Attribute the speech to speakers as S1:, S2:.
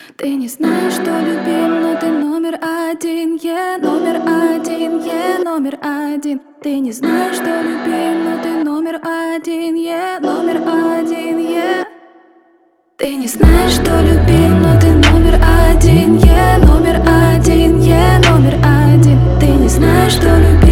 S1: Ты не знаешь, что любим, но ты номер один, номер один, номер один. Ты не знаешь, что любим, но ты номер один, номер один, Ты не знаешь, что любим, но ты номер один, номер один, номер один. Ты не знаешь, что любим.